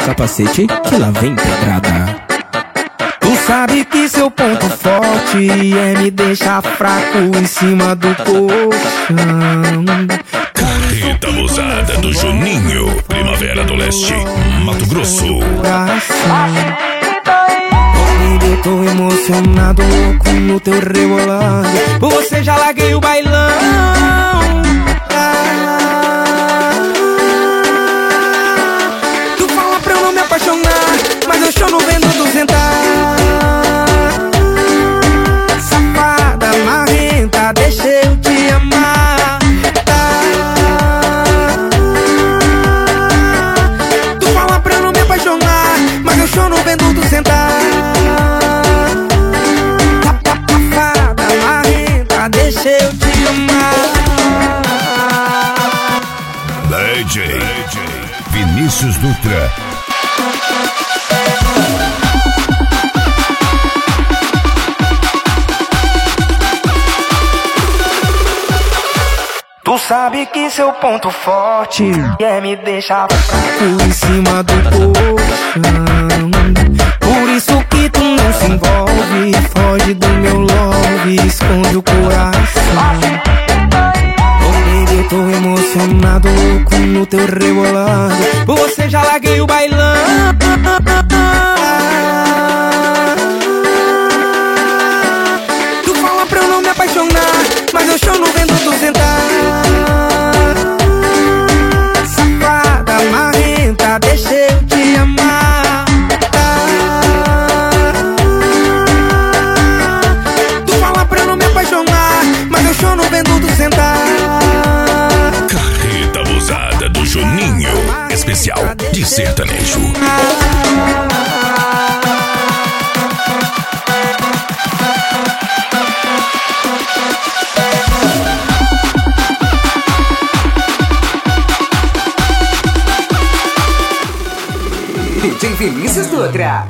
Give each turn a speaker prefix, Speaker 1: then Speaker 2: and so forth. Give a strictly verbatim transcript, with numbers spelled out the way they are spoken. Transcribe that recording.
Speaker 1: capacete que lá vem pedrada. Tu sabe que seu ponto forte é me deixar fraco em cima do colchão.
Speaker 2: Carreta abusada do Juninho, Primavera do Leste, Mato Grosso.
Speaker 1: Eu tô emocionado, louco no teu rebolado. Por você já larguei o bailão. Tu fala pra eu não me apaixonar, mas eu choro vendo tu sentar. Safada, marrenta, deixa eu te amar. Tu fala pra eu não me apaixonar, mas eu choro vendo tu sentar. Deixa eu te amar.
Speaker 2: D J Vinícius Dutra.
Speaker 1: Tu sabe que seu ponto forte é me deixar fraco em cima do colchão. Por isso que tu não se envolve, foge do meu love, esconde o coração. Oh baby, eu tô emocionado, louco no teu rebolado. Por você já larguei o bailão. Tu fala pra eu não me apaixonar, mas eu choro vendo tu sentar. Safada, marrenta, deixa eu te amar. Tu fala pra eu não me apaixonar, mas eu choro vendo tu sentar.
Speaker 2: Carreta abusada do Juninho, especial de sertanejo.
Speaker 3: D J Vinícius Dutra.